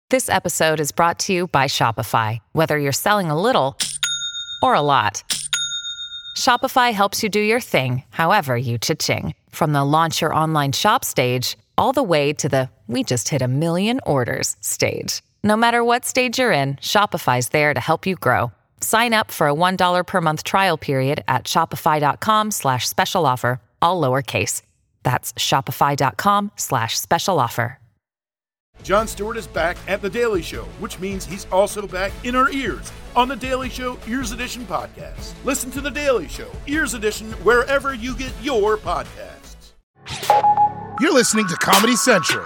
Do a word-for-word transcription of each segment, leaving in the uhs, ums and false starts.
This episode is brought to you by Shopify. Whether you're selling a little or a lot, Shopify helps you do your thing, however you cha-ching. From the launch your online shop stage, all the way to the we just hit a million orders stage. No matter what stage you're in, Shopify's there to help you grow. Sign up for a one dollar per month trial period at shopify.com slash special offer, all lowercase. That's shopify.com slash special offer. Jon Stewart is back at The Daily Show, which means he's also back in our ears on The Daily Show Ears Edition podcast. Listen to The Daily Show Ears Edition wherever you get your podcasts. You're listening to Comedy Central.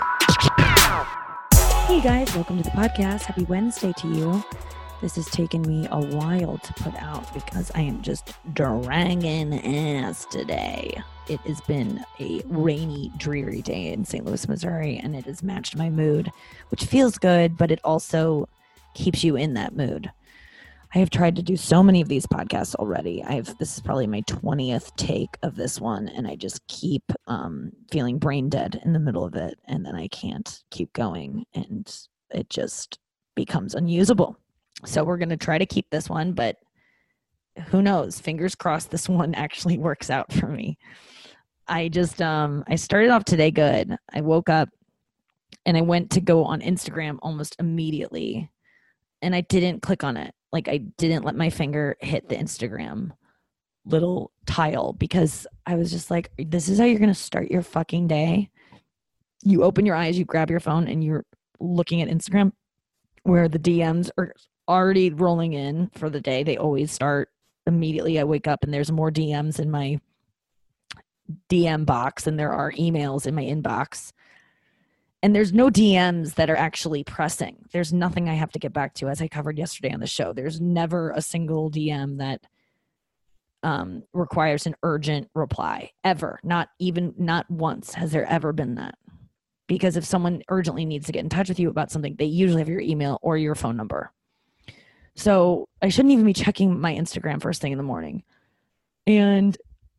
Hey guys, welcome to the podcast. Happy Wednesday to you. This has taken me a while to put out because I am just dragging ass today. It has been a rainy, dreary day in Saint Louis, Missouri, and it has matched my mood, which feels good, but it also keeps you in that mood. I have tried to do so many of these podcasts already. I have this is probably my twentieth take of this one, and I just keep um, feeling brain dead in the middle of it, and then I can't keep going, and it just becomes unusable. So we're going to try to keep this one, but who knows? Fingers crossed this one actually works out for me. I just, um, I started off today good. I woke up and I went to go on Instagram almost immediately, and I didn't click on it. Like, I didn't let my finger hit the Instagram little tile because I was just like, this is how you're going to start your fucking day. You open your eyes, you grab your phone, and you're looking at Instagram where the D Ms are already rolling in for the day. They always start immediately. I wake up and there's more D Ms in my D M box than there are emails in my inbox. And there's no D Ms that are actually pressing. There's nothing I have to get back to, as I covered yesterday on the show. There's never a single D M that um, requires an urgent reply, ever. Not even, not once has there ever been that. Because if someone urgently needs to get in touch with you about something, they usually have your email or your phone number. So I shouldn't even be checking my Instagram first thing in the morning. And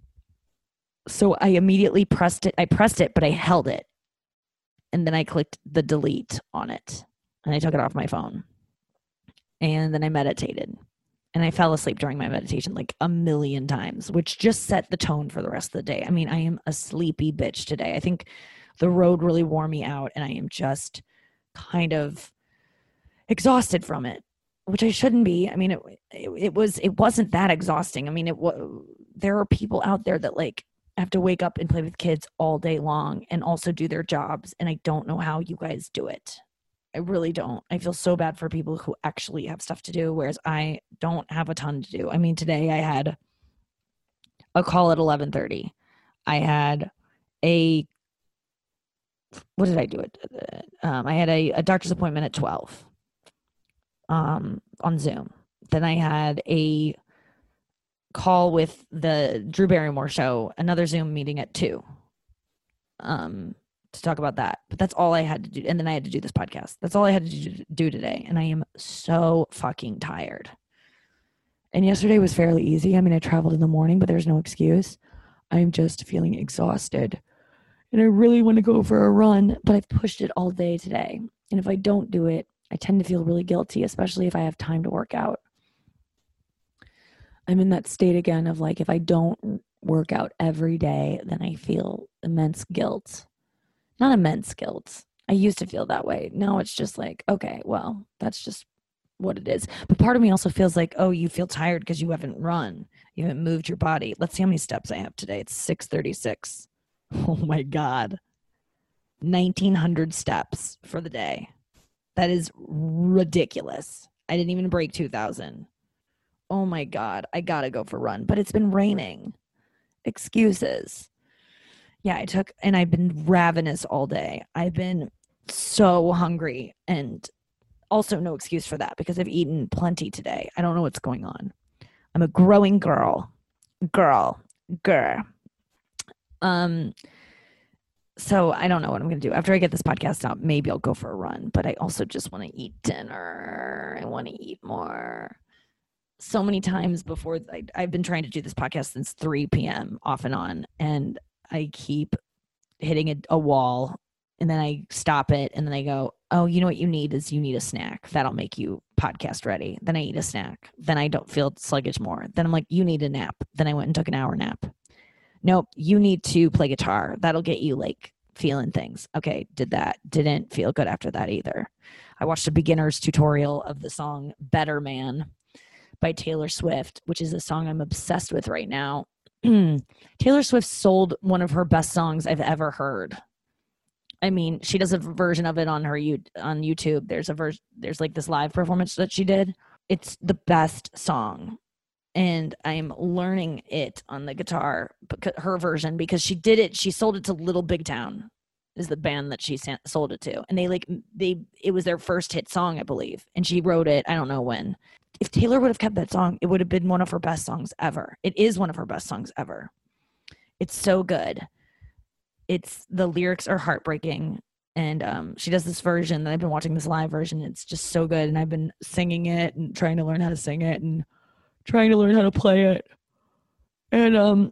so I immediately pressed it. I pressed it, but I held it. And then I clicked the delete on it. And I took it off my phone. And then I meditated. And I fell asleep during my meditation like a million times, which just set the tone for the rest of the day. I mean, I am a sleepy bitch today. I think the road really wore me out, and I am just kind of exhausted from it, which I shouldn't be. I mean, it it, it was it wasn't that exhausting. I mean, it was. There are people out there that like have to wake up and play with kids all day long and also do their jobs, and I don't know how you guys do it. I really don't. I feel so bad for people who actually have stuff to do, whereas I don't have a ton to do. I mean, today I had a call at eleven thirty. I had a What did I do? It. Um, I had a, a doctor's appointment at twelve um, on Zoom. Then I had a call with the Drew Barrymore show, another Zoom meeting at two um, to talk about that. But that's all I had to do. And then I had to do this podcast. That's all I had to do today. And I am so fucking tired. And yesterday was fairly easy. I mean, I traveled in the morning, but there's no excuse. I'm just feeling exhausted. And I really want to go for a run, but I've pushed it all day today. And if I don't do it, I tend to feel really guilty, especially if I have time to work out. I'm in that state again of like, if I don't work out every day, then I feel immense guilt. Not immense guilt. I used to feel that way. Now it's just like, okay, well, that's just what it is. But part of me also feels like, oh, you feel tired because you haven't run. You haven't moved your body. Let's see how many steps I have today. It's six thirty-six. Oh my God. nineteen hundred steps for the day. That is ridiculous. I didn't even break two thousand. Oh my God. I gotta go for a run. But it's been raining. Excuses. Yeah, I took, and I've been ravenous all day. I've been so hungry, and also no excuse for that because I've eaten plenty today. I don't know what's going on. I'm a growing girl. Girl. Girl. Um, so I don't know what I'm going to do. After I get this podcast out, maybe I'll go for a run, but I also just want to eat dinner. I want to eat more. So many times before, I, I've been trying to do this podcast since three p.m. off and on, and I keep hitting a, a wall, and then I stop it, and then I go, oh, you know what you need is you need a snack. That'll make you podcast ready. Then I eat a snack. Then I don't feel sluggish more. Then I'm like, you need a nap. Then I went and took an hour nap. Nope, you need to play guitar. That'll get you like feeling things. Okay, did that. Didn't feel good after that either. I watched a beginner's tutorial of the song Better Man by Taylor Swift, which is a song I'm obsessed with right now. Taylor Swift sold one of her best songs I've ever heard. I mean, she does a version of it on her on YouTube. There's a version, there's like this live performance that she did. It's the best song. And I'm learning it on the guitar, her version, because she did it. She sold it to Little Big Town, is the band that she sold it to. And they like, they, it was their first hit song, I believe. And she wrote it, I don't know when. If Taylor would have kept that song, it would have been one of her best songs ever. It is one of her best songs ever. It's so good. It's, the lyrics are heartbreaking. And um, she does this version that I've been watching, this live version. It's just so good. And I've been singing it and trying to learn how to sing it and trying to learn how to play it. And um,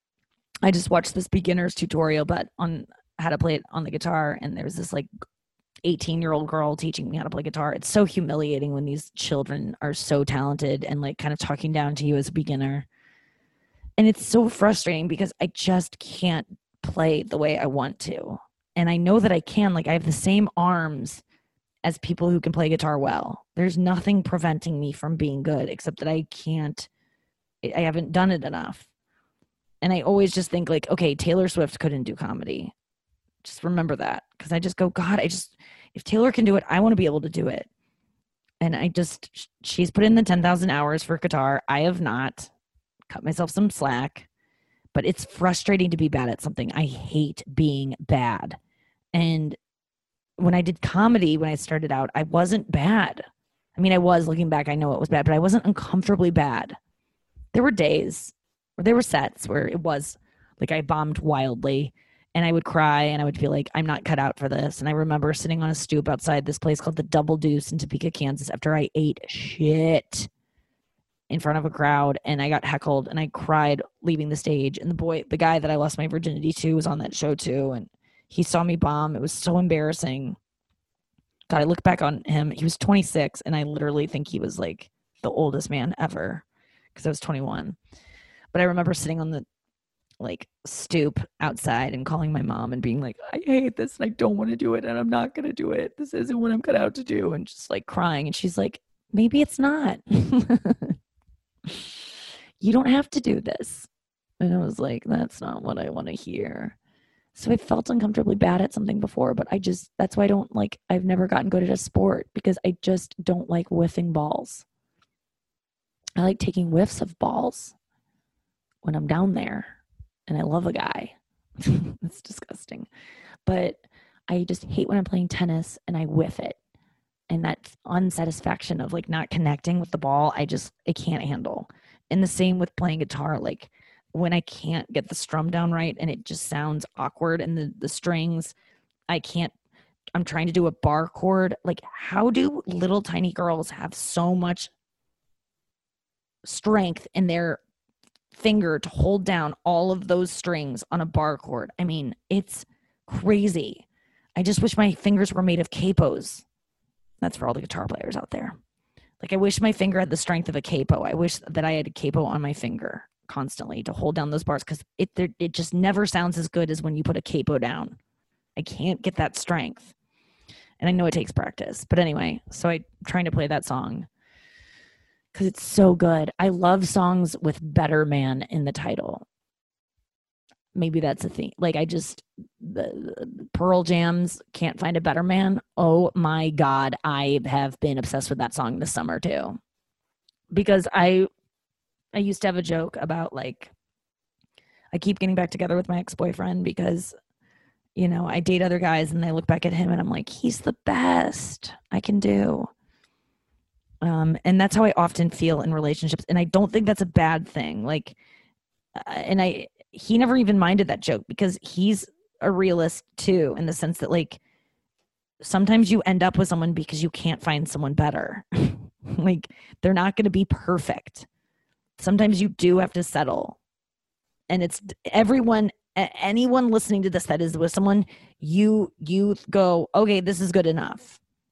I just watched this beginner's tutorial, but on how to play it on the guitar. And there was this like eighteen year old girl teaching me how to play guitar. It's so humiliating when these children are so talented and like kind of talking down to you as a beginner. And it's so frustrating because I just can't play the way I want to. And I know that I can, like I have the same arms as people who can play guitar well. There's nothing preventing me from being good except that I can't, I haven't done it enough. And I always just think like, okay, Taylor Swift couldn't do comedy. Just remember that. Because I just go, God, I just, if Taylor can do it, I want to be able to do it. And I just, she's put in the ten thousand hours for guitar. I have not. Cut myself some slack. But it's frustrating to be bad at something. I hate being bad. And when I did comedy, when I started out, I wasn't bad. I mean, I was, looking back, I know it was bad, but I wasn't uncomfortably bad. There were days, or there were sets where it was like I bombed wildly and I would cry and I would feel like I'm not cut out for this. And I remember sitting on a stoop outside this place called the Double Deuce in Topeka, Kansas, after I ate shit in front of a crowd and I got heckled and I cried leaving the stage. And the boy, the guy that I lost my virginity to was on that show too. And he saw me bomb. It was so embarrassing. God, I look back on him. He was twenty-six, and I literally think he was like the oldest man ever because I was twenty-one. But I remember sitting on the like stoop outside and calling my mom and being like, I hate this and I don't want to do it and I'm not going to do it. This isn't what I'm cut out to do. And just like crying. And she's like, maybe it's not. You don't have to do this. And I was like, that's not what I want to hear. So I felt uncomfortably bad at something before, but I just, that's why I don't like, I've never gotten good at a sport because I just don't like whiffing balls. I like taking whiffs of balls when I'm down there and I love a guy. It's disgusting. But I just hate when I'm playing tennis and I whiff it. And that unsatisfaction of like not connecting with the ball, I just, I can't handle. And the same with playing guitar. Like when I can't get the strum down right and it just sounds awkward and the, the strings, I can't, I'm trying to do a bar chord. Like how do little tiny girls have so much strength in their finger to hold down all of those strings on a bar chord? I mean, it's crazy. I just wish my fingers were made of capos. That's for all the guitar players out there. Like I wish my finger had the strength of a capo. I wish that I had a capo on my finger constantly to hold down those bars because it it just never sounds as good as when you put a capo down. I can't get that strength. And I know it takes practice. But anyway, so I'm trying to play that song because it's so good. I love songs with Better Man in the title. Maybe that's a thing. Like I just, the, the Pearl Jam's Can't Find a Better Man. Oh my God. I have been obsessed with that song this summer too. Because I, I used to have a joke about like, I keep getting back together with my ex-boyfriend because, you know, I date other guys and I look back at him and I'm like, he's the best I can do. Um, and that's how I often feel in relationships. And I don't think that's a bad thing. Like, uh, and I, he never even minded that joke because he's a realist too, in the sense that like, sometimes you end up with someone because you can't find someone better. Like they're not going to be perfect. Sometimes you do have to settle. And it's everyone, anyone listening to this that is with someone, you, you go, okay, this is good enough.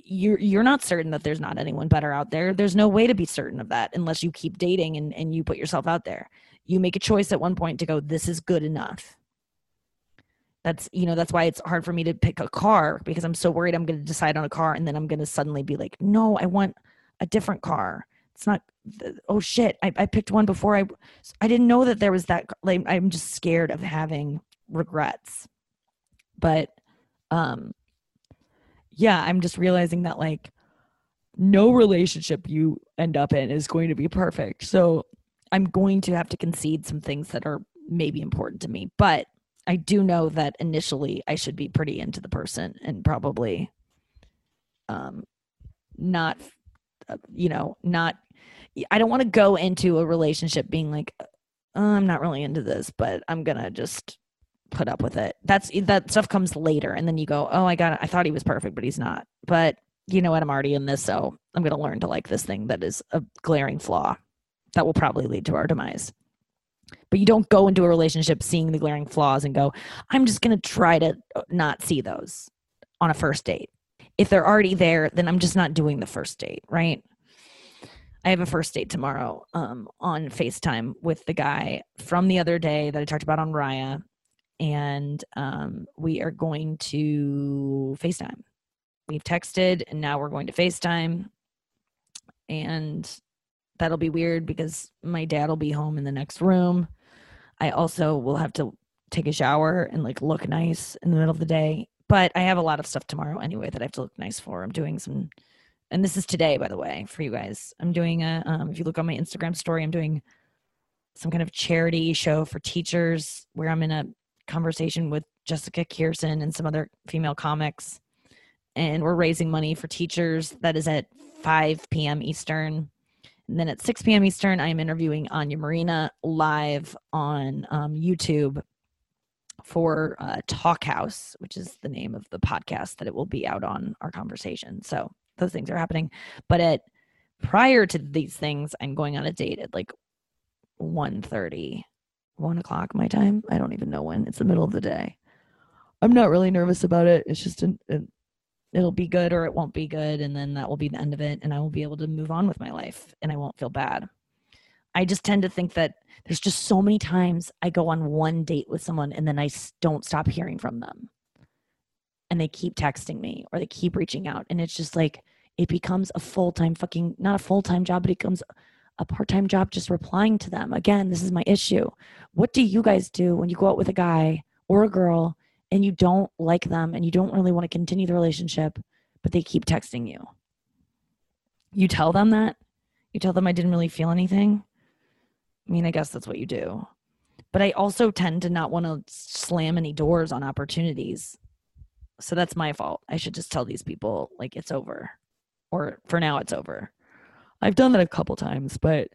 you're you're not certain that there's not anyone better out there. There's no way to be certain of that unless you keep dating and, and you put yourself out there. You make a choice at one point to go, this is good enough. That's, you know, that's why it's hard for me to pick a car, because I'm so worried I'm going to decide on a car and then I'm going to suddenly be like, no, I want a different car. It's not, oh shit, I, I picked one before I, I didn't know that there was that, like, I'm just scared of having regrets. But, um, yeah, I'm just realizing that like no relationship you end up in is going to be perfect. So I'm going to have to concede some things that are maybe important to me, but I do know that initially I should be pretty into the person and probably, um, not, uh, you know, not, I don't want to go into a relationship being like, oh, I'm not really into this, but I'm going to just put up with it. That's, that stuff comes later. And then you go, oh, I got it. I thought he was perfect, but he's not. But you know what? I'm already in this. So I'm going to learn to like this thing that is a glaring flaw that will probably lead to our demise. But you don't go into a relationship seeing the glaring flaws and go, I'm just going to try to not see those on a first date. If they're already there, then I'm just not doing the first date, right? I have a first date tomorrow um, on FaceTime with the guy from the other day that I talked about on Raya. And um, we are going to FaceTime. We've texted and now we're going to FaceTime. And that'll be weird because my dad will be home in the next room. I also will have to take a shower and like look nice in the middle of the day. But I have a lot of stuff tomorrow anyway that I have to look nice for. I'm doing some, and this is today, by the way, for you guys. I'm doing a, um, if you look on my Instagram story, I'm doing some kind of charity show for teachers where I'm in a conversation with Jessica Kierson and some other female comics. And we're raising money for teachers. That is at five p.m. Eastern. And then at six p.m. Eastern, I am interviewing Anya Marina live on um, YouTube for uh, Talk House, which is the name of the podcast that it will be out on, our conversation. So those things are happening. But at prior to these things, I'm going on a date at like one thirty, one o'clock my time. I don't even know when. It's the middle of the day. I'm not really nervous about it. It's just an, an it'll be good or it won't be good. And then that will be the end of it. And I will be able to move on with my life and I won't feel bad. I just tend to think that there's just so many times I go on one date with someone and then I don't stop hearing from them. And they keep texting me or they keep reaching out. And it's just like, it becomes a full-time fucking, not a full-time job, but it becomes a part-time job just replying to them. Again, this is my issue. What do you guys do when you go out with a guy or a girl and you don't like them and you don't really want to continue the relationship, but they keep texting you? You tell them that? You tell them I didn't really feel anything? I mean, I guess that's what you do. But I also tend to not want to slam any doors on opportunities. So that's my fault. I should just tell these people, like, it's over. Or for now, it's over. I've done that a couple times, but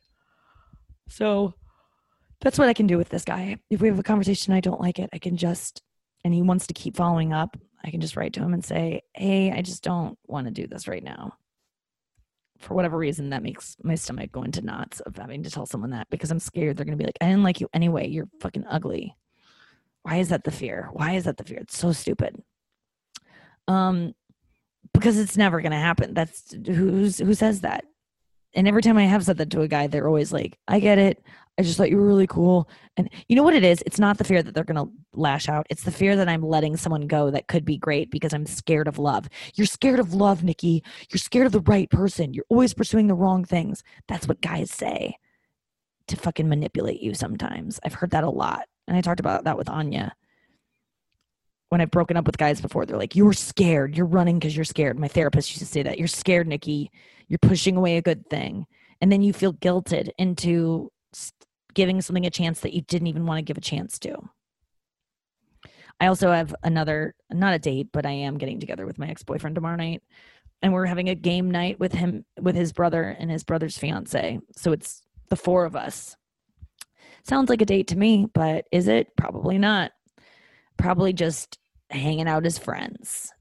so that's what I can do with this guy. If we have a conversation, I don't like it, I can just, and he wants to keep following up, I can just write to him and say, hey, I just don't want to do this right now. For whatever reason, that makes my stomach go into knots of having to tell someone that, because I'm scared they're going to be like, I didn't like you anyway. You're fucking ugly. Why is that the fear? Why is that the fear? It's so stupid. Um, because it's never going to happen. That's who's, who says that? And every time I have said that to a guy, they're always like, I get it. I just thought you were really cool. And you know what it is? It's not the fear that they're going to lash out. It's the fear that I'm letting someone go that could be great because I'm scared of love. You're scared of love, Nikki. You're scared of the right person. You're always pursuing the wrong things. That's what guys say to fucking manipulate you sometimes. I've heard that a lot. And I talked about that with Anya. When I've broken up with guys before, they're like, you're scared. You're running because you're scared. My therapist used to say that. You're scared, Nikki. You're pushing away a good thing. And then you feel guilted into giving something a chance that you didn't even want to give a chance to. I also have another, not a date, but I am getting together with my ex-boyfriend tomorrow night. And we're having a game night with him, with his brother and his brother's fiance. So it's the four of us. Sounds like a date to me, but is it? Probably not. Probably just hanging out as friends.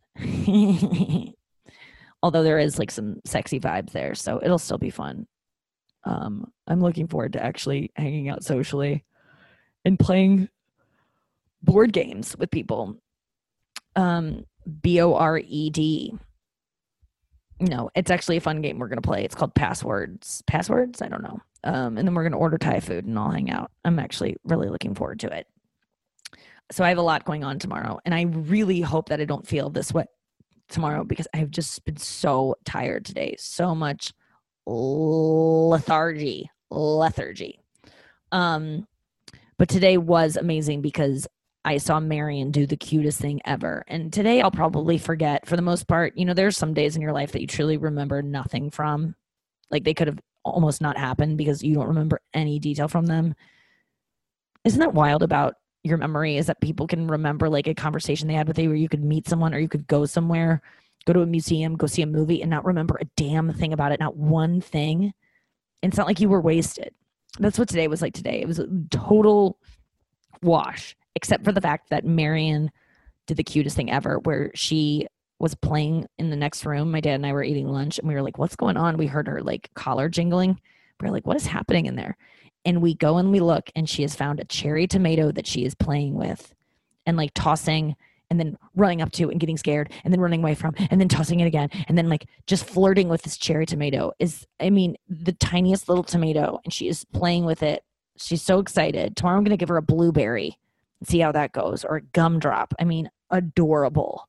Although there is like some sexy vibes there, so it'll still be fun. Um, I'm looking forward to actually hanging out socially and playing board games with people. Um, B O R E D. No, it's actually a fun game we're going to play. It's called Passwords. Passwords? I don't know. Um, and then we're going to order Thai food and all hang out. I'm actually really looking forward to it. So I have a lot going on tomorrow, and I really hope that I don't feel this way tomorrow because I've just been so tired today. So much lethargy. Lethargy. Um, but today was amazing because I saw Marion do the cutest thing ever. And today I'll probably forget for the most part. You know, there's some days in your life that you truly remember nothing from. Like they could have almost not happened because you don't remember any detail from them. Isn't that wild about your memory is that people can remember like a conversation they had with you where you could meet someone or you could go somewhere, go to a museum, go see a movie and not remember a damn thing about it. Not one thing. And it's not like you were wasted. That's what today was like today. It was a total wash. Except for the fact that Marion did the cutest thing ever where she was playing in the next room. My dad and I were eating lunch and we were like, what's going on? We heard her like collar jingling. We we're like, what is happening in there? And we go and we look and she has found a cherry tomato that she is playing with and like tossing and then running up to and getting scared and then running away from and then tossing it again. And then like just flirting with this cherry tomato is, I mean, the tiniest little tomato and she is playing with it. She's so excited. Tomorrow I'm going to give her a blueberry. See how that goes, or a gumdrop. I mean, adorable.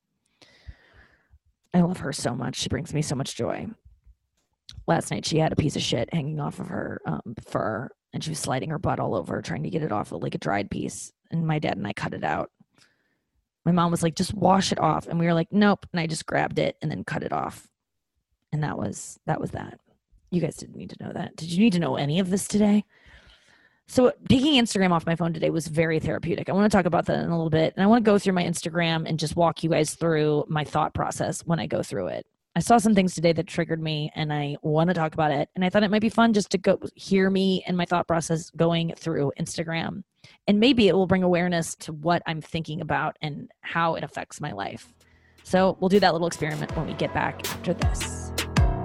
I love her so much. She brings me so much joy. Last night, she had a piece of shit hanging off of her um, fur, and she was sliding her butt all over, trying to get it off like a dried piece. And my dad and I cut it out. My mom was like, just wash it off. And we were like, nope. And I just grabbed it and then cut it off. And that was that was that. You guys didn't need to know that. Did you need to know any of this today? So taking Instagram off my phone today was very therapeutic. I want to talk about that in a little bit. And I want to go through my Instagram and just walk you guys through my thought process when I go through it. I saw some things today that triggered me and I want to talk about it. And I thought it might be fun just to go hear me and my thought process going through Instagram. And maybe it will bring awareness to what I'm thinking about and how it affects my life. So we'll do that little experiment when we get back after this.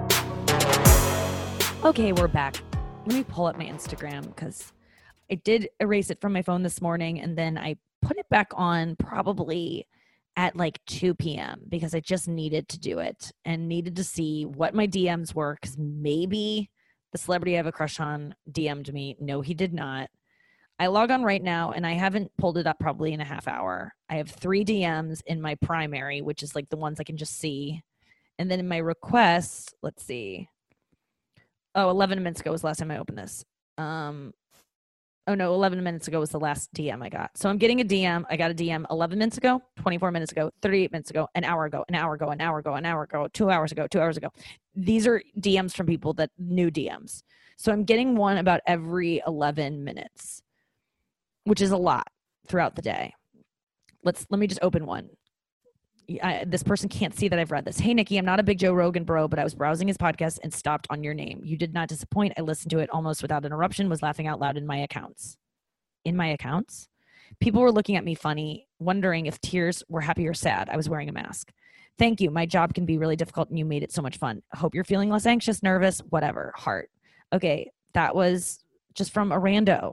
Okay, we're back. Let me pull up my Instagram because I did erase it from my phone this morning and then I put it back on probably at like two p.m. because I just needed to do it and needed to see what my D Ms were because maybe the celebrity I have a crush on D M'd me. No, he did not. I log on right now and I haven't pulled it up probably in a half hour. I have three D Ms in my primary, which is like the ones I can just see. And then in my requests, let's see. Oh, eleven minutes ago was the last time I opened this. Um, Oh no, eleven minutes ago was the last D M I got. So I'm getting a D M. I got a D M eleven minutes ago, twenty-four minutes ago, thirty-eight minutes ago, an hour ago, an hour ago, an hour ago, an hour ago, two hours ago, two hours ago. These are D Ms from people that new D Ms. So I'm getting one about every eleven minutes, which is a lot throughout the day. Let's, let me just open one. I, this person can't see that I've read this. Hey, Nikki, I'm not a big Joe Rogan bro, but I was browsing his podcast and stopped on your name. You did not disappoint. I listened to it almost without interruption, was laughing out loud in my accounts. In my accounts? People were looking at me funny, wondering if tears were happy or sad. I was wearing a mask. Thank you. My job can be really difficult and you made it so much fun. Hope you're feeling less anxious, nervous, whatever. Heart. Okay, that was just from a rando.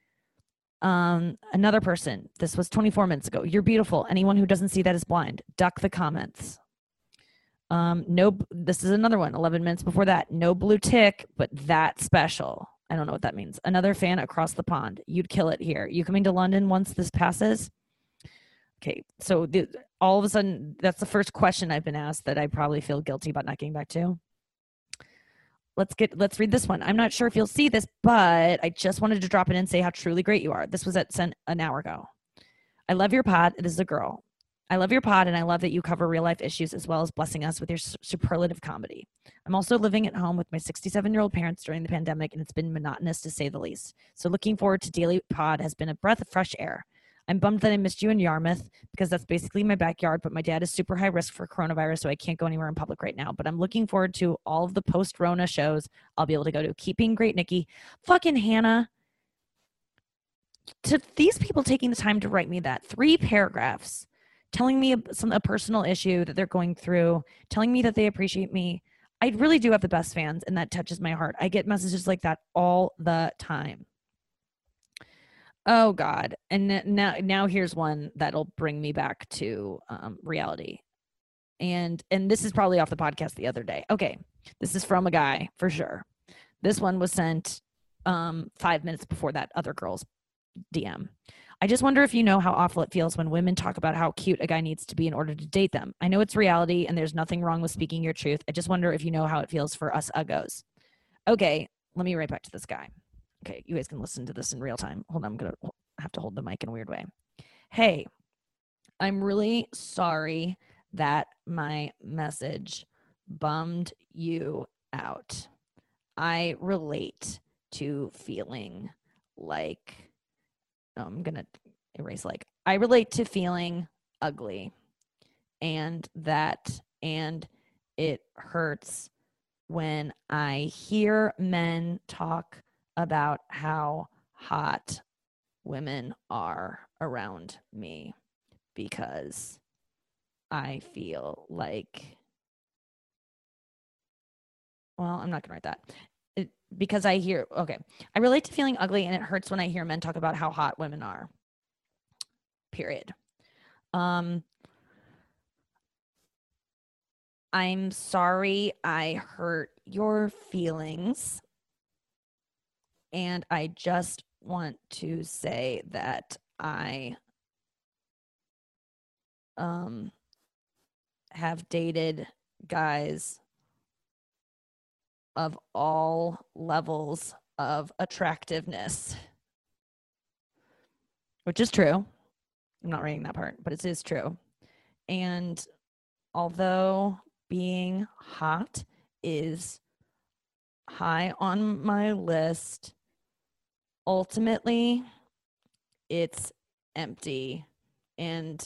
Um, another person, this was twenty-four minutes ago. You're beautiful. Anyone who doesn't see that is blind. Duck the comments. Um, no, this is another one. eleven minutes before that. No blue tick, but that special. I don't know what that means. Another fan across the pond. You'd kill it here. You coming to London once this passes? Okay. So the, all of a sudden, that's the first question I've been asked that I probably feel guilty about not getting back to. Let's get, let's read this one. I'm not sure if you'll see this, but I just wanted to drop in and say how truly great you are. This was at sent an hour ago. I love your pod. This is a girl. I love your pod and I love that you cover real life issues as well as blessing us with your superlative comedy. I'm also living at home with my sixty-seven year old parents during the pandemic and it's been monotonous to say the least. So looking forward to daily pod has been a breath of fresh air. I'm bummed that I missed you in Yarmouth because that's basically my backyard, but my dad is super high risk for coronavirus, so I can't go anywhere in public right now. But I'm looking forward to all of the post-Rona shows I'll be able to go to. Keep being great, Nikki. Fucking Hannah. To these people taking the time to write me that, three paragraphs, telling me some a personal issue that they're going through, telling me that they appreciate me. I really do have the best fans, and that touches my heart. I get messages like that all the time. Oh God. And now, now here's one that'll bring me back to um, reality. And and this is probably off the podcast the other day. Okay, this is from a guy for sure. This one was sent um, five minutes before that other girl's D M. I just wonder if you know how awful it feels when women talk about how cute a guy needs to be in order to date them. I know it's reality and there's nothing wrong with speaking your truth. I just wonder if you know how it feels for us uggos. Okay, let me write back to this guy. Okay, you guys can listen to this in real time. Hold on, I'm going to have to hold the mic in a weird way. Hey, I'm really sorry that my message bummed you out. I relate to feeling like, oh, I'm going to erase like, I relate to feeling ugly and that, and it hurts when I hear men talk about how hot women are around me because I feel like, well, I'm not going to write that. It, because I hear, okay, I relate to feeling ugly and it hurts when I hear men talk about how hot women are. Period. Um, I'm sorry I hurt your feelings. And I just want to say that I um have dated guys of all levels of attractiveness, which is true. I'm not writing that part, but it is true. And although being hot is high on my list, ultimately it's empty. And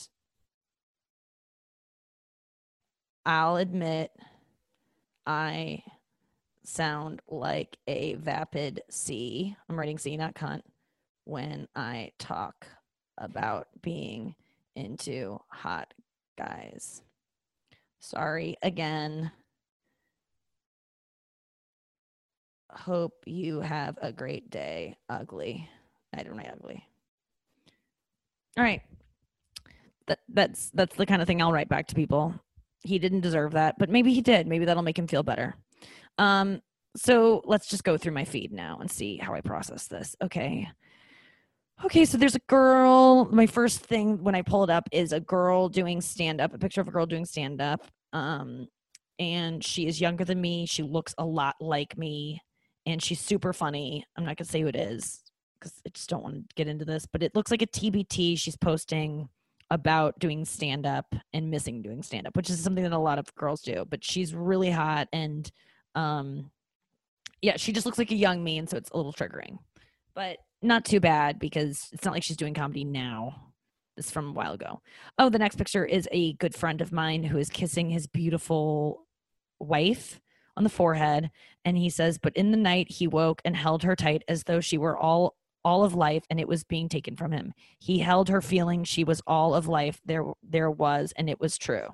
I'll admit I sound like a vapid C. I'm writing C, not cunt, when I talk about being into hot guys. Sorry again. Hope you have a great day. Ugly. I don't write ugly. All right. That that's that's the kind of thing I'll write back to people. He didn't deserve that, but maybe he did. Maybe that'll make him feel better. Um, so let's just go through my feed now and see how I process this. Okay. Okay, so there's a girl. My first thing when I pull it up is a girl doing stand-up, a picture of a girl doing stand-up. Um, and she is younger than me. She looks a lot like me, and she's super funny. I'm not going to say who it is because I just don't want to get into this, but it looks like a T B T she's posting about doing stand-up and missing doing stand-up, which is something that a lot of girls do. But she's really hot, and um, yeah, she just looks like a young me, and so it's a little triggering. But not too bad because it's not like she's doing comedy now. This is from a while ago. Oh, the next picture is a good friend of mine who is kissing his beautiful wife on the forehead. And he says, but in the night he woke and held her tight as though she were all all of life and it was being taken from him. He held her feeling she was all of life there there was, and it was true.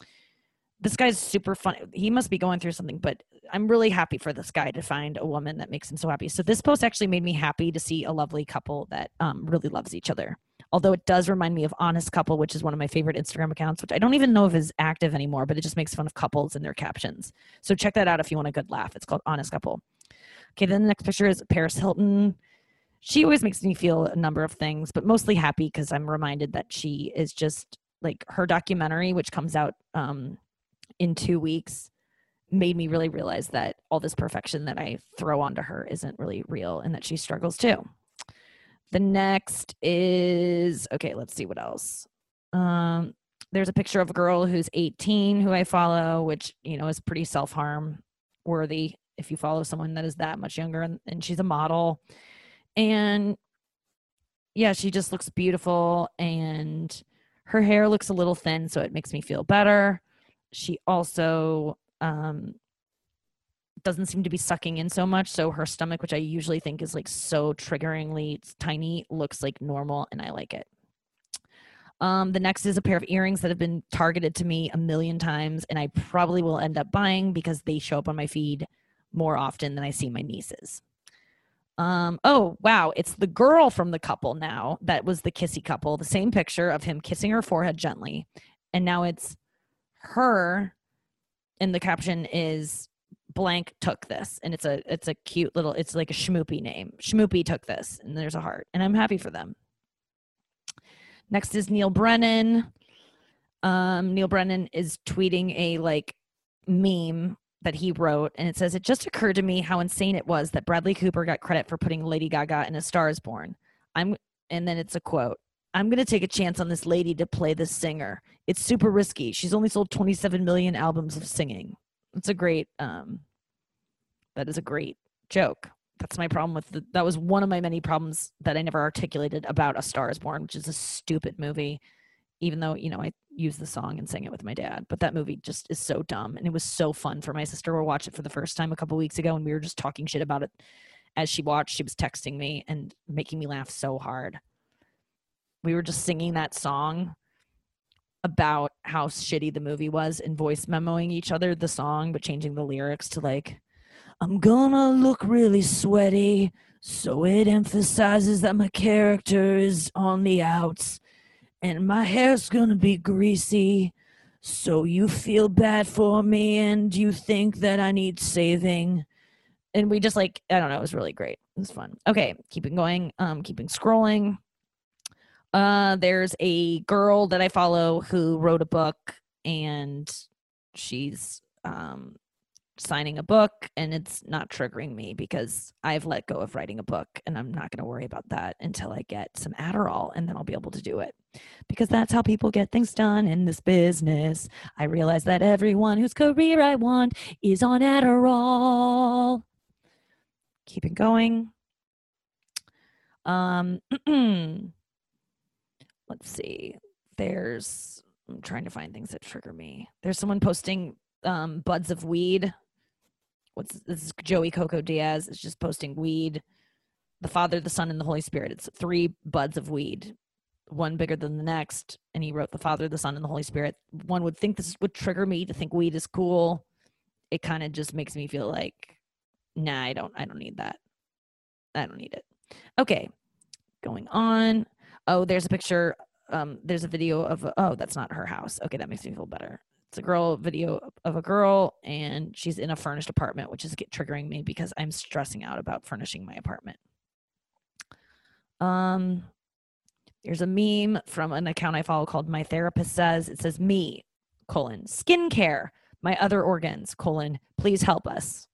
This guy's super funny. He must be going through something, but I'm really happy for this guy to find a woman that makes him so happy. So this post actually made me happy to see a lovely couple that um, really loves each other. Although it does remind me of Honest Couple, which is one of my favorite Instagram accounts, which I don't even know if is active anymore, but it just makes fun of couples in their captions. So check that out if you want a good laugh. It's called Honest Couple. Okay, then the next picture is Paris Hilton. She always makes me feel a number of things, but mostly happy because I'm reminded that she is just like her documentary, which comes out um, in two weeks, made me really realize that all this perfection that I throw onto her isn't really real and that she struggles too. The next is, okay, let's see what else. Um, there's a picture of a girl who's eighteen who I follow, which, you know, is pretty self-harm worthy if you follow someone that is that much younger, and, and she's a model. And yeah, she just looks beautiful and her hair looks a little thin, so it makes me feel better. She also um, doesn't seem to be sucking in so much. So her stomach, which I usually think is like so triggeringly tiny, looks like normal, and I like it. Um, the next is a pair of earrings that have been targeted to me a million times, and I probably will end up buying because they show up on my feed more often than I see my nieces. Um, oh, wow. It's the girl from the couple now. That was the kissy couple. The same picture of him kissing her forehead gently. And now it's her, and the caption is blank took this, and it's a it's a cute little, it's like a schmoopy name. Schmoopy took this, and there's a heart, and I'm happy for them. Next is Neil Brennan. Um, Neil Brennan is tweeting a like meme that he wrote, and it says, "It just occurred to me how insane it was that Bradley Cooper got credit for putting Lady Gaga in A Star Is Born. I'm," and then it's a quote, "I'm going to take a chance on this lady to play this singer. It's super risky. She's only sold twenty-seven million albums of singing." It's a great, um, that is a great joke. That's my problem with the, that was one of my many problems that I never articulated about A Star Is Born, which is a stupid movie, even though, you know, I use the song and sing it with my dad. But that movie just is so dumb. And it was so fun for my sister to watch it for the first time a couple weeks ago. And we were just talking shit about it as she watched. She was texting me and making me laugh so hard. We were just singing that song about how shitty the movie was and voice memoing each other the song, but changing the lyrics to like, "I'm gonna look really sweaty, so it emphasizes that my character is on the outs. And my hair's gonna be greasy, so you feel bad for me and you think that I need saving." And we just like, I don't know, it was really great. It was fun. Okay, keeping going, um, keeping scrolling. Uh, there's a girl that I follow who wrote a book, and she's um, signing a book, and it's not triggering me because I've let go of writing a book, and I'm not going to worry about that until I get some Adderall, and then I'll be able to do it, because that's how people get things done in this business. I realize that everyone whose career I want is on Adderall. Keeping going. Um, let's see. There's, I'm trying to find things that trigger me. There's someone posting um, buds of weed. What's this? Is Joey Coco Diaz is just posting weed. The Father, the Son, and the Holy Spirit. It's three buds of weed, one bigger than the next. And he wrote the Father, the Son, and the Holy Spirit. One would think this would trigger me to think weed is cool. It kind of just makes me feel like, nah, I don't, I don't need that. I don't need it. Okay, going on. Oh, there's a picture. Um, there's a video of, oh, that's not her house. Okay, that makes me feel better. It's a girl video of a girl, and she's in a furnished apartment, which is get triggering me because I'm stressing out about furnishing my apartment. Um, there's a meme from an account I follow called My Therapist Says. It says, "Me, colon, skincare, my other organs, colon, please help us."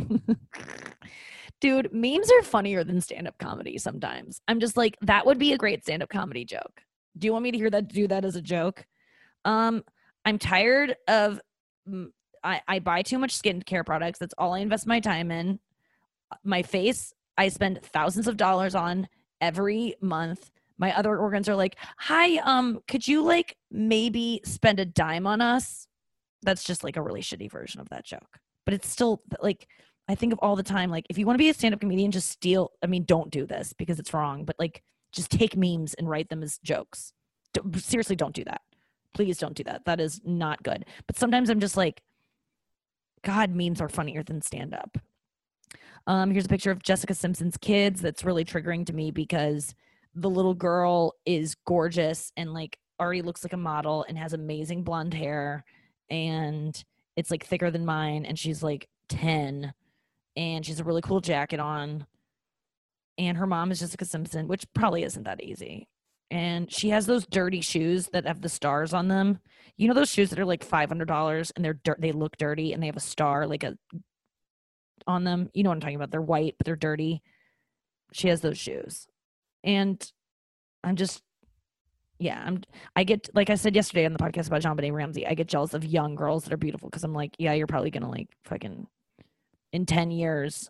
Dude, memes are funnier than stand-up comedy sometimes. I'm just like, that would be a great stand-up comedy joke. Do you want me to hear that, do that as a joke? Um, I'm tired of, I, I buy too much skincare products. That's all I invest my time in. My face, I spend thousands of dollars on every month. My other organs are like, "Hi, um, could you like maybe spend a dime on us?" That's just like a really shitty version of that joke. But it's still like, I think of all the time, like, if you want to be a stand-up comedian, just steal, I mean, don't do this because it's wrong, but like, just take memes and write them as jokes. Don't, seriously, don't do that. Please don't do that. That is not good. But sometimes I'm just like, God, memes are funnier than stand-up. Um, here's a picture of Jessica Simpson's kids that's really triggering to me because the little girl is gorgeous and like already looks like a model and has amazing blonde hair, and it's like thicker than mine, and she's like ten, and she's a really cool jacket on, and her mom is Jessica Simpson, which probably isn't that easy. And she has those dirty shoes that have the stars on them. You know those shoes that are like five hundred dollars and they're dirt, they look dirty and they have a star like a on them. You know what I'm talking about. They're white, but they're dirty. She has those shoes. And I'm just, yeah, I'm, I get, like I said yesterday on the podcast about JonBenet Ramsey, I get jealous of young girls that are beautiful because I'm like, yeah, you're probably going to like fucking, in ten years,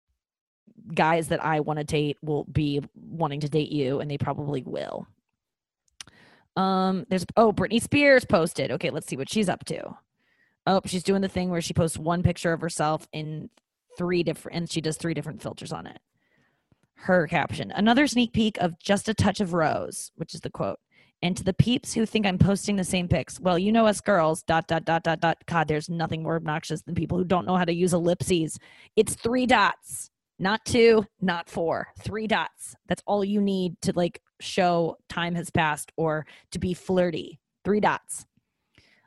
guys that I want to date will be wanting to date you, and they probably will. Um, there's, oh, Britney Spears posted. Okay, let's see what she's up to. Oh, she's doing the thing where she posts one picture of herself in three different, and she does three different filters on it. Her caption, "Another sneak peek of Just a Touch of Rose," which is the quote. "And to the peeps who think I'm posting the same pics, well, you know us girls, dot, dot, dot, dot, dot. God, there's nothing more obnoxious than people who don't know how to use ellipses. It's three dots, not two, not four, three dots. That's all you need to like show time has passed or to be flirty. Three dots.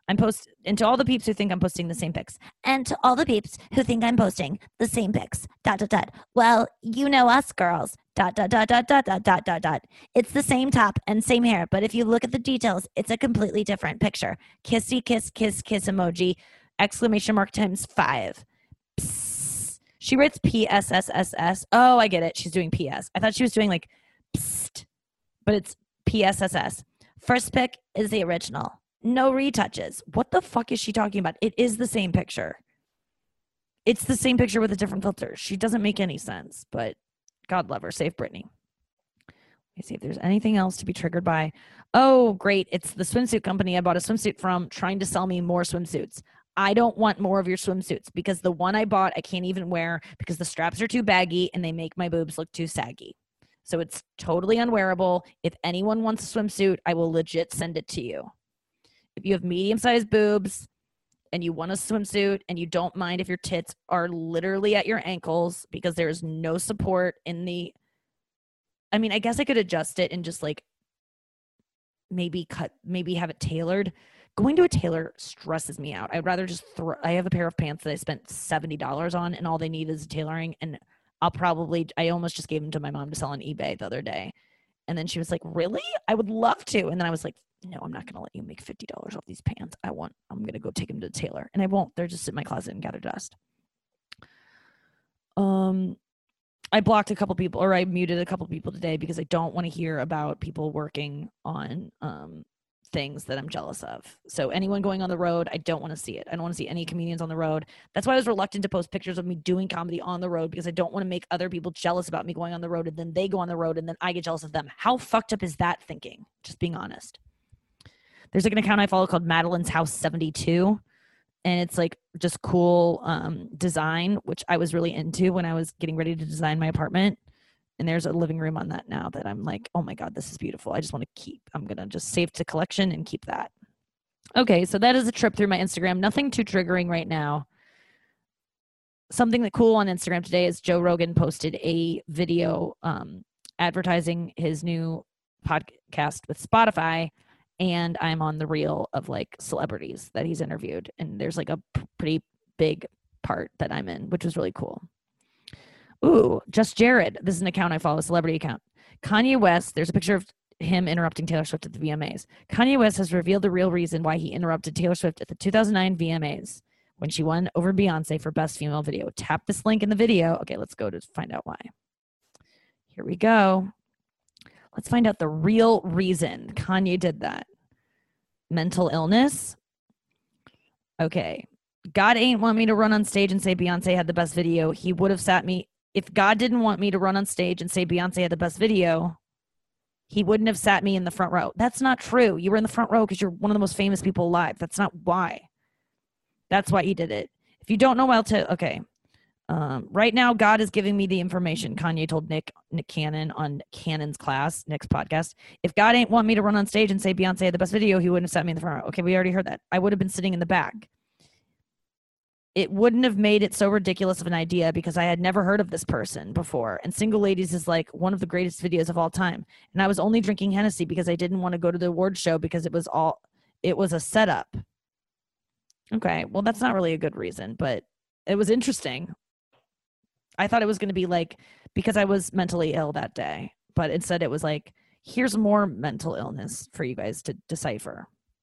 I'm post and to all the peeps who think I'm posting the same pics. And to all the peeps who think I'm posting the same pics. Dot dot dot. Well, you know us girls. Dot dot dot dot dot dot dot dot dot. It's the same top and same hair, but if you look at the details, it's a completely different picture. Kissy kiss kiss kiss emoji. Exclamation mark times five. Psst. She writes P S S S S. Oh, I get it. She's doing P S. I thought she was doing like psst, but it's P S S S. First pic is the original. No retouches. What the fuck is she talking about? It is the same picture. It's the same picture with a different filter. She doesn't make any sense, but God love her. Save Britney. Let me see if there's anything else to be triggered by. Oh, great. It's the swimsuit company I bought a swimsuit from trying to sell me more swimsuits. I don't want more of your swimsuits because the one I bought I can't even wear because the straps are too baggy and they make my boobs look too saggy. So it's totally unwearable. If anyone wants a swimsuit, I will legit send it to you. If you have medium-sized boobs and you want a swimsuit and you don't mind if your tits are literally at your ankles because there is no support in the, I mean, I guess I could adjust it and just like maybe cut, maybe have it tailored. Going to a tailor stresses me out. I'd rather just throw, I have a pair of pants that I spent seventy dollars on and all they need is tailoring. And I'll probably, I almost just gave them to my mom to sell on eBay the other day. And then she was like, really? I would love to. And then I was like, no, I'm not going to let you make fifty dollars off these pants. I want, I'm going to go take them to the tailor. And I won't. They're just in my closet and gather dust. Um, I blocked a couple people, or I muted a couple people today because I don't want to hear about people working on um, things that I'm jealous of. So anyone going on the road, I don't want to see it. I don't want to see any comedians on the road. That's why I was reluctant to post pictures of me doing comedy on the road because I don't want to make other people jealous about me going on the road and then they go on the road and then I get jealous of them. How fucked up is that thinking? Just being honest. There's like an account I follow called Madeline's House seventy-two. And it's like just cool um, design, which I was really into when I was getting ready to design my apartment. And there's a living room on that now that I'm like, oh my God, this is beautiful. I just want to keep, I'm going to just save to collection and keep that. Okay, so that is a trip through my Instagram. Nothing too triggering right now. Something that cool on Instagram today is Joe Rogan posted a video um, advertising his new podcast with Spotify. And I'm on the reel of like celebrities that he's interviewed. And there's like a p- pretty big part that I'm in, which was really cool. Ooh, Just Jared. This is an account I follow, a celebrity account. Kanye West, there's a picture of him interrupting Taylor Swift at the V M As. Kanye West has revealed the real reason why he interrupted Taylor Swift at the two thousand nine V M As when she won over Beyonce for Best Female Video. Tap this link in the video. Okay, let's go to find out why. Here we go. Let's find out the real reason Kanye did that. Mental illness. Okay. God ain't want me to run on stage and say Beyonce had the best video. He would have sat me. If God didn't want me to run on stage and say Beyonce had the best video, he wouldn't have sat me in the front row. That's not true. You were in the front row because you're one of the most famous people alive. That's not why. That's why he did it. If you don't know, I'll tell. Okay. Um, right now, God is giving me the information. Kanye told Nick Nick Cannon on Cannon's Class, Nick's podcast. If God ain't want me to run on stage and say Beyonce had the best video, he wouldn't have sat me in the front row. Okay, we already heard that. I would have been sitting in the back. It wouldn't have made it so ridiculous of an idea because I had never heard of this person before. And Single Ladies is like one of the greatest videos of all time. And I was only drinking Hennessy because I didn't want to go to the award show because it was all, it was a setup. Okay, well, that's not really a good reason, but it was interesting. I thought it was going to be like, because I was mentally ill that day, but instead it was like, here's more mental illness for you guys to decipher.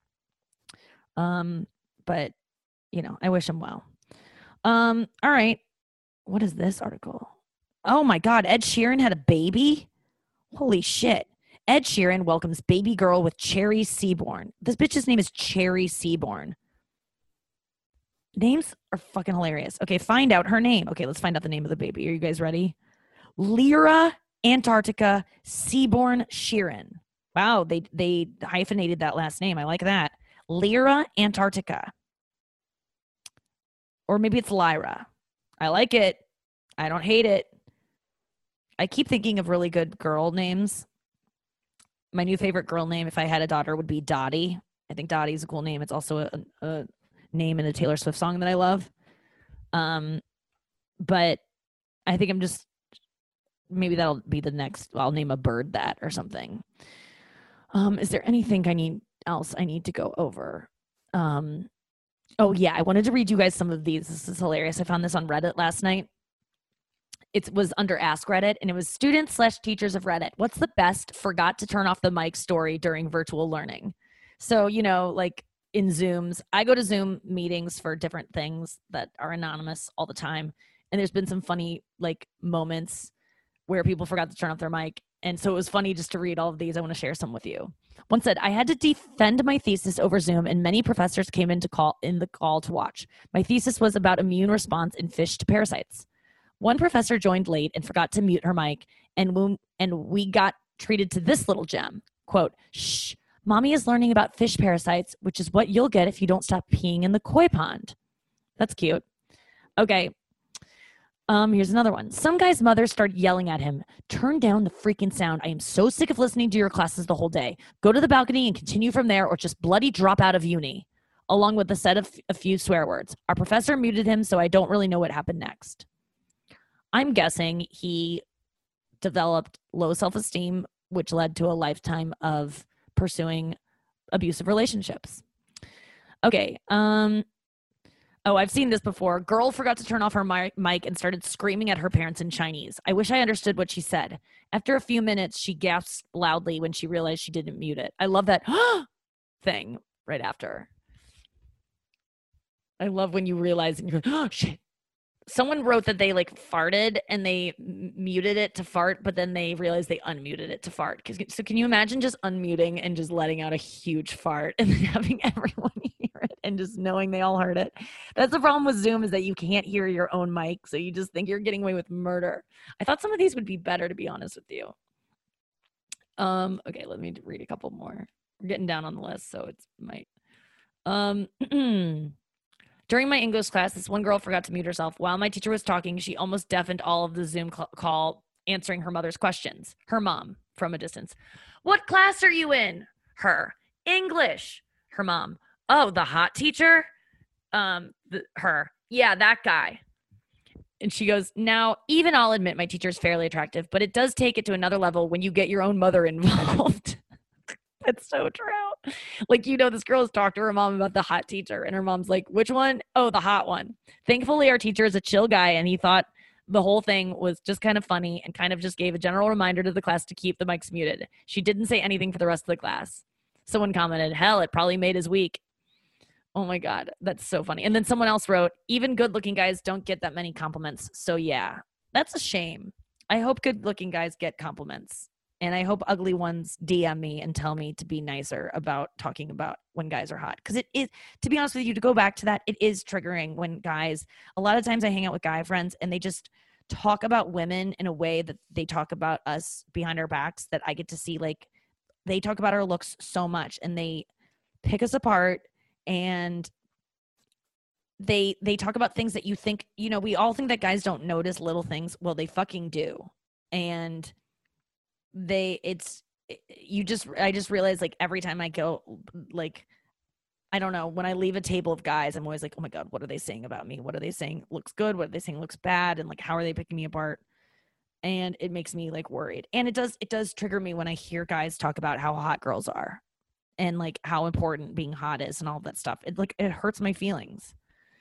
Um, but you know, I wish him well. Um, all right. What is this article? Oh my God. Ed Sheeran had a baby. Holy shit. Ed Sheeran welcomes baby girl with Cherry Seaborn. This bitch's name is Cherry Seaborn. Names are fucking hilarious. Okay, find out her name. Okay, let's find out the name of the baby. Are you guys ready? Lyra Antarctica Seaborn Sheeran. Wow, they they hyphenated that last name. I like that. Lyra Antarctica. Or maybe it's Lyra. I like it. I don't hate it. I keep thinking of really good girl names. My new favorite girl name, if I had a daughter, would be Dottie. I think Dottie's a cool name. It's also a, a name in a Taylor Swift song that I love. Um, but I think I'm just, maybe that'll be the next, I'll name a bird that or something. Um, is there anything I need else I need to go over? Um, oh yeah, I wanted to read you guys some of these. This is hilarious. I found this on Reddit last night. It was under Ask Reddit, and it was students slash teachers of Reddit. What's the best forgot to turn off the mic story during virtual learning? So, you know, like in Zooms, I go to Zoom meetings for different things that are anonymous all the time. And there's been some funny like moments where people forgot to turn off their mic. And so it was funny just to read all of these. I want to share some with you. One said, I had to defend my thesis over Zoom, and many professors came in to call in the call to watch. My thesis was about immune response in fish to parasites. One professor joined late and forgot to mute her mic, and we, and we got treated to this little gem. Quote, shh, mommy is learning about fish parasites, which is what you'll get if you don't stop peeing in the koi pond. That's cute. Okay. Um, here's another one. Some guy's mother started yelling at him, turn down the freaking sound. I am so sick of listening to your classes the whole day. Go to the balcony and continue from there, or just bloody drop out of uni, along with a set of a few swear words. Our professor muted him, so I don't really know what happened next. I'm guessing he developed low self-esteem, which led to a lifetime of pursuing abusive relationships. Okay. Um, oh, I've seen this before. Girl forgot to turn off her mic and started screaming at her parents in Chinese. I wish I understood what she said. After a few minutes, she gasped loudly when she realized she didn't mute it. I love that thing right after. I love when you realize and you're like, oh, shit. Someone wrote that they like farted and they m- muted it to fart, but then they realized they unmuted it to fart. So can you imagine just unmuting and just letting out a huge fart and then having everyone hear it and just knowing they all heard it? That's the problem with Zoom, is that you can't hear your own mic. So you just think you're getting away with murder. I thought some of these would be better, to be honest with you. Um, okay, let me read a couple more. We're getting down on the list, so it's might. Um, During my English class, this one girl forgot to mute herself. While my teacher was talking, she almost deafened all of the Zoom cl- call answering her mother's questions. Her mom, from a distance. What class are you in? Her. English. Her mom. Oh, the hot teacher? Um, the, her. Yeah, that guy. And she goes, now, even I'll admit my teacher is fairly attractive, but it does take it to another level when you get your own mother involved. It's so true. Like, you know, this girl has talked to her mom about the hot teacher, and her mom's like, which one? Oh, the hot one. Thankfully, our teacher is a chill guy, and he thought the whole thing was just kind of funny and kind of just gave a general reminder to the class to keep the mics muted. She didn't say anything for the rest of the class. Someone commented, hell, it probably made his week. Oh my God, that's so funny. And then someone else wrote, even good-looking guys don't get that many compliments. So yeah, that's a shame. I hope good-looking guys get compliments. And I hope ugly ones D M me and tell me to be nicer about talking about when guys are hot. Because it is, to be honest with you, to go back to that, it is triggering when guys, a lot of times I hang out with guy friends and they just talk about women in a way that they talk about us behind our backs, that I get to see, like, they talk about our looks so much and they pick us apart, and they they talk about things that you think, you know, we all think that guys don't notice little things. Well, they fucking do. And they it's you just I just realized, like, every time I go, like, I don't know, when I leave a table of guys, I'm always like, oh my God, what are they saying about me? What are they saying looks good? What are they saying looks bad? And like, how are they picking me apart? And it makes me like worried. And it does it does trigger me when I hear guys talk about how hot girls are and like how important being hot is and all that stuff. It like it hurts my feelings.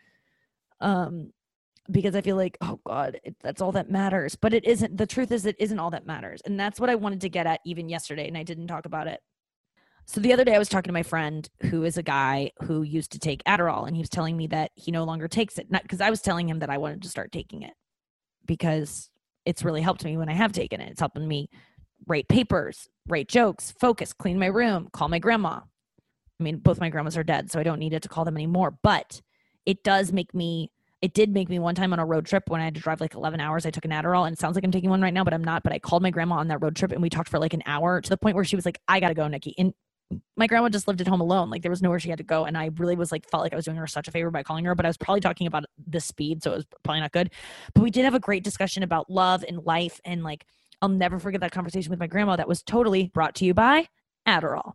Um Because I feel like, oh God, it, that's all that matters. But it isn't. The truth is, it isn't all that matters. And that's what I wanted to get at even yesterday, and I didn't talk about it. So the other day I was talking to my friend who is a guy who used to take Adderall, and he was telling me that he no longer takes it. Not because I was telling him that I wanted to start taking it because it's really helped me when I have taken it. It's helping me write papers, write jokes, focus, clean my room, call my grandma. I mean, both my grandmas are dead, so I don't need it to call them anymore. But it does make me It did make me one time on a road trip when I had to drive like eleven hours. I took an Adderall, and it sounds like I'm taking one right now, but I'm not. But I called my grandma on that road trip and we talked for like an hour, to the point where she was like, I got to go, Nikki. And my grandma just lived at home alone. Like, there was nowhere she had to go. And I really was like, felt like I was doing her such a favor by calling her, but I was probably talking about the speed. So it was probably not good. But we did have a great discussion about love and life. And like, I'll never forget that conversation with my grandma that was totally brought to you by Adderall.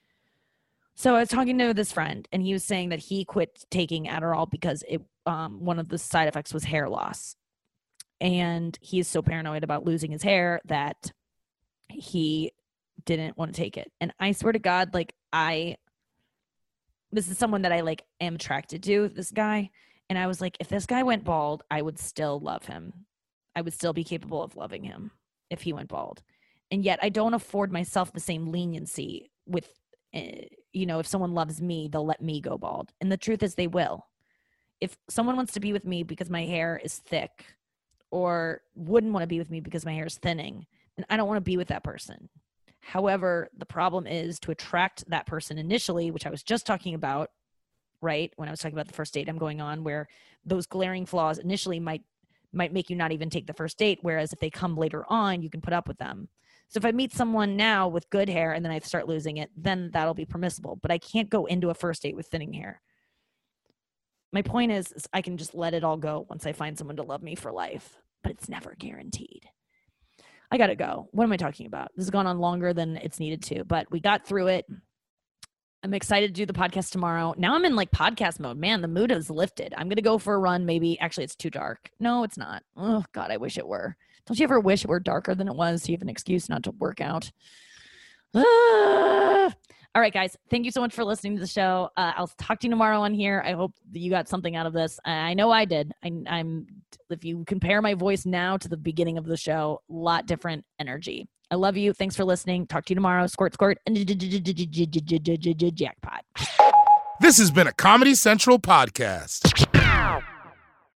So I was talking to this friend, and he was saying that he quit taking Adderall because it um, one of the side effects was hair loss. And he is so paranoid about losing his hair that he didn't want to take it. And I swear to God, like, I this is someone that I like am attracted to, this guy. And I was like, if this guy went bald, I would still love him. I would still be capable of loving him if he went bald. And yet I don't afford myself the same leniency with, uh, you know, if someone loves me, they'll let me go bald. And the truth is they will. If someone wants to be with me because my hair is thick or wouldn't want to be with me because my hair is thinning, then I don't want to be with that person. However, the problem is to attract that person initially, which I was just talking about, right? When I was talking about the first date I'm going on, where those glaring flaws initially might might make you not even take the first date. Whereas if they come later on, you can put up with them. So if I meet someone now with good hair and then I start losing it, then that'll be permissible. But I can't go into a first date with thinning hair. My point is, is I can just let it all go once I find someone to love me for life, but it's never guaranteed. I got to go. What am I talking about? This has gone on longer than it's needed to, but we got through it. I'm excited to do the podcast tomorrow. Now I'm in like podcast mode. Man, the mood has lifted. I'm going to go for a run. Maybe actually it's too dark. No, it's not. Oh God, I wish it were. Don't you ever wish it were darker than it was so you have an excuse not to work out? Ah! All right, guys. Thank you so much for listening to the show. Uh, I'll talk to you tomorrow on here. I hope that you got something out of this. I know I did. I, I'm. If you compare my voice now to the beginning of the show, a lot different energy. I love you. Thanks for listening. Talk to you tomorrow. Squirt, squirt, and jackpot. This has been a Comedy Central podcast.